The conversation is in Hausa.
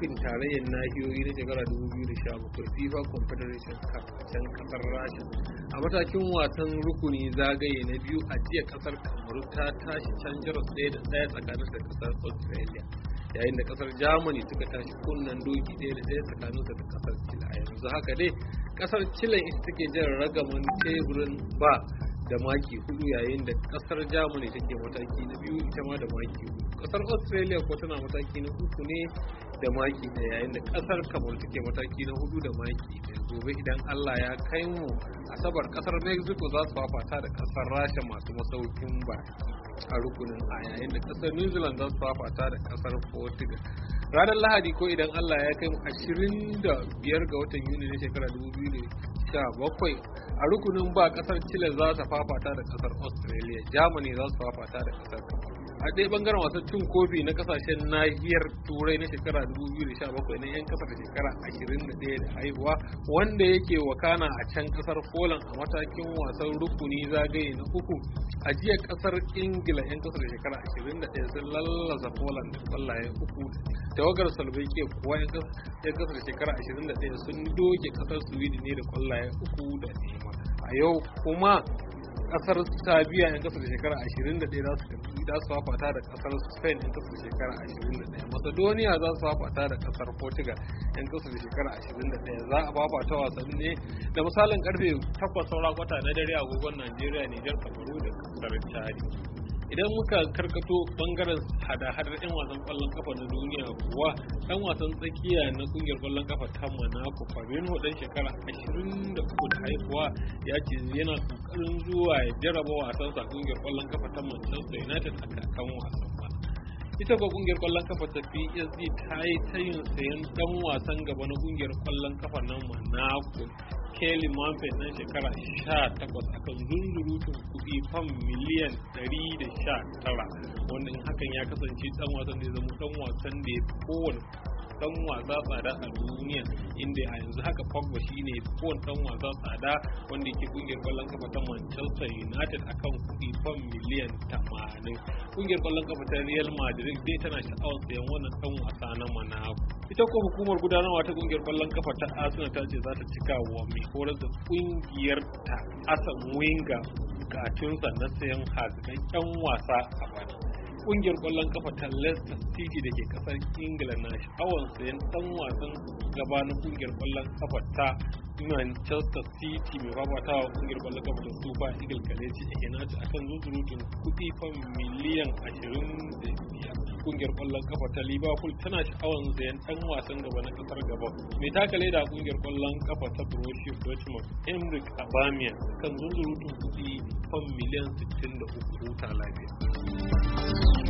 kofin tarayyar nahiyoyi na shekara 2017 FIFA Confederation Cup a can kasar Rasha. A matakin wasan rukuni zagaye na biyu a jiya kasar Kamaru ta tashi can jaros 1-1 tsakanin da kasar Australia, yayin da kasar Germany suka tashi kunnen doki 1-1 tsakanin da kasar Chile. A yanzu haka dai kasar Chile ita take jan ragaman teburin ba da maki 4, yayin da kasar Germany take mataki na biyu ita ma da maki 4. Kasar Australia ko tana mataki na 3 ne da maki 1, yayin da kasar Kamaru take mataki na 4 da maki 1. Gobe idan Allah ya kai mu Asabar, kasar Mexico za su fafata da kasar Rasha masu masaukin baki a rukunin A, yayin da kasar New Zealand za su fafata da kasar Portugal. Ranar Lahadi ko idan Allah ya kai mu 25 ga watan Yuni na shekara 2017 a rukunin ba, kasar Chile za ta fafata da kasar Australia, Germany za su fafata da kasar Kamaru. A ɗaya bangaren wasan cin kofi na kasashen nahiyar turai na shekara 2017 na 'yan kasar shekara 21 da haihuwa, wanda yake wakana a can kasar Poland a matakin wasan rukuni zagaye na 3. A jiya kasar Ingila 'yan kasar shekara 21 sun lallasa Poland da kwallaye 3. Tawagar Slovakia kuwa 'yan kasar shekara 21 sun doke kasar Sweden ne da kwallaye 3 da nema. A yau kuma kasar Serbia 'yan kasar shekara 21 za su fafata da kasar Spain 'yan kasar shekara 21. Macedonia za su fafata da kasar Portugal 'yan kasar shekara 21. Za a fafata wasanni ne da misalin karfe 8:15 na dare a agogon Najeriya, Nijar, Kamaru da kasar Chad. Idan muka karkato bangaren hada-hadar 'yan wasan kwallon kafa na duniya kuwa, dan wasan tsakiya na kungiyar kwallon kafa ta Monaco Fabinho dan shekara 23 da haihuwa ya ce yana kokarin zuwa ya jarraba wasan sa kungiyar kwallon kafa ta Manchester United a kakan wasan ba. Ita ko kungiyar kwallon kafa ta PSG ta yi tayin sayan dan wasan gaba na kungiyar kwallon kafa na Monaco Kylian Mbappe na shekara 18 akan zunzurutun kuɗi fam miliyan 119, wanda in hakan ya kasance dan wasan da ya zama dan wasan da ya fi kowane dan wasa tsada a duniya, inda a yanzu haka Pogba shine kowane dan wasa tsada wanda yake kungiyar kwallon kafa ta Manchester United akan kuɗi fam miliyan 80. Kungiyar kwallon kafa ta Real Madrid dai tana sha'awar sayan wannan dan wasa na Monaco. Ita ko hukumar gudanarwa ta kungiyar kwallon kafa ta Arsenal ta ce za ta cika wa mai horar da kungiyar ta Arsene Wenger bukatunsa na sayan hazikan yan wasa a bana. Kungiyar kwallon kafa ta Leicester City da ke kasar Ingila na sha'awar sayan dan wasan gaba na kungiyar kwallon kafa ta Manchester City mai fafatawa kungiyar kwallon kafa ta Super Eagles Kelechi Iheanacho akan zuzurutun kuɗi fam miliyan 25. Kungiyar kwallon kafa ta Liverpool tana sha'awar sayan dan wasan gaba na kasar Gabon mai takale da kungiyar kwallon kafa ta Borussia Dortmund Emric Aubameyang kan zuzurutun kuɗi fam miliyan 63. Huta lafiya.